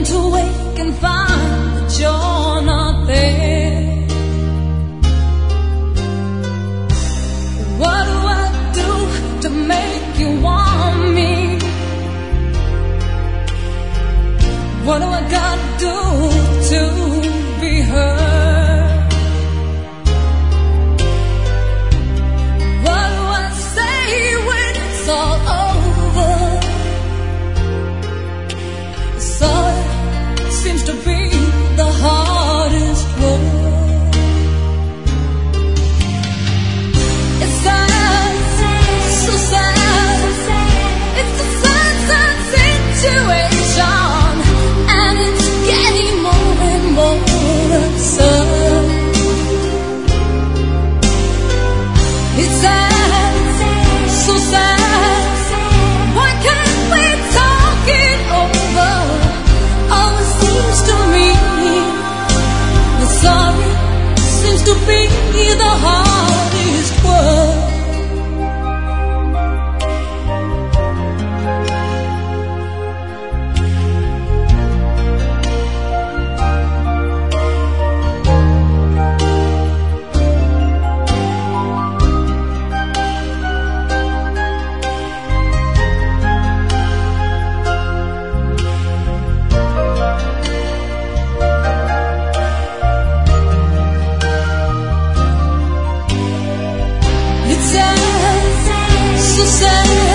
to wake and find that you're not there. What do I do to make you want me? What do I gotta do to be heard? What do I say when it's all over? Sorry seems to be the hardest word. It's sad, so sad. It's a sad, sad situation, and it's getting more and more absurd. It's sad, so sad. Why can't we talk it over? Always seems to me that sorry seems to be the hardest word. It's sad, so sad.